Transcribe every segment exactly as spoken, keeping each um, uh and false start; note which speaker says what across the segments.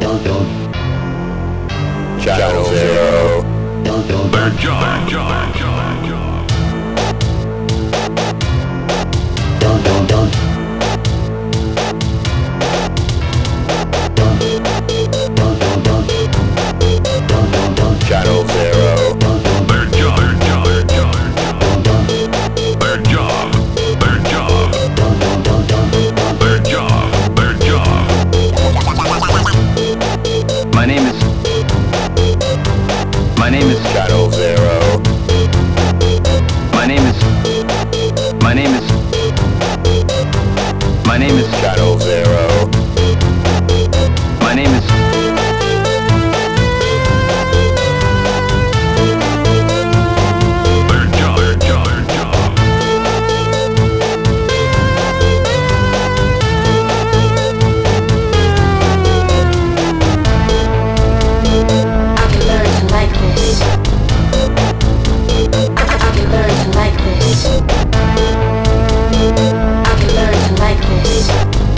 Speaker 1: Channel Zero.
Speaker 2: Their job, their job, job, job.
Speaker 1: Channel Zero.
Speaker 2: Their job, their job, their job, their job, their job, their job, their job.
Speaker 3: My name is. My name is
Speaker 1: Channel Zero.
Speaker 3: My name is. My name is. My name is.
Speaker 1: Channel Zero.
Speaker 3: My name is.
Speaker 2: Their job, their job, their job.
Speaker 4: I can learn to like this. I, I can learn to like this. I can learn to like this.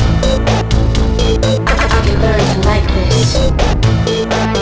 Speaker 4: I, I can learn to like this.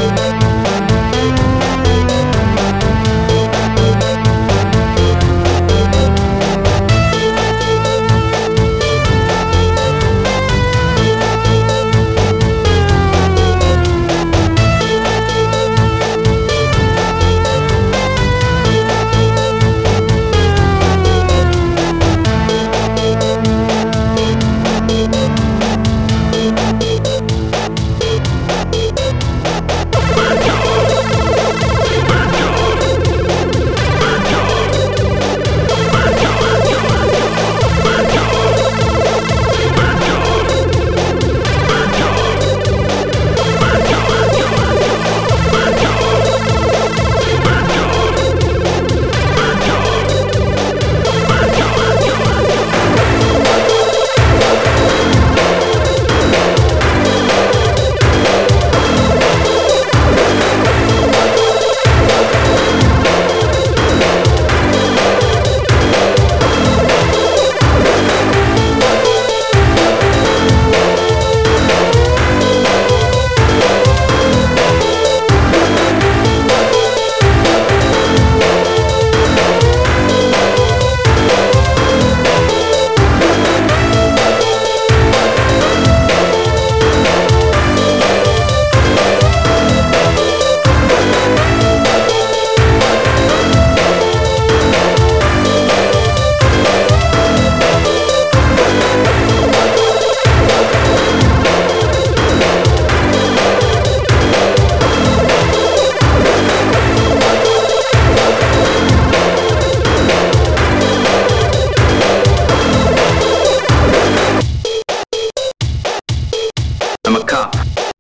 Speaker 3: I'm a cop.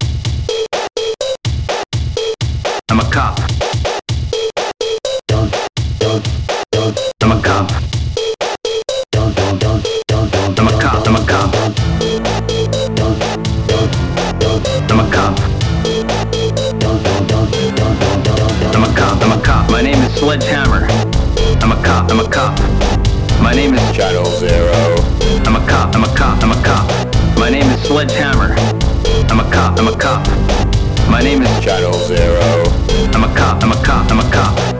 Speaker 3: I'm a cop. I'm a cop. I'm a cop. I'm a cop. I'm a cop. I'm a cop. I'm a cop. My name is Sledgehammer. I'm a cop. I'm a cop. My name is.
Speaker 1: Channel Zero.
Speaker 3: I'm a cop. I'm a cop. I'm a cop. My name is Sledgehammer. I'm a cop. I'm a cop. My name is.
Speaker 1: Channel Zero.
Speaker 3: I'm a cop. I'm a cop. I'm a cop.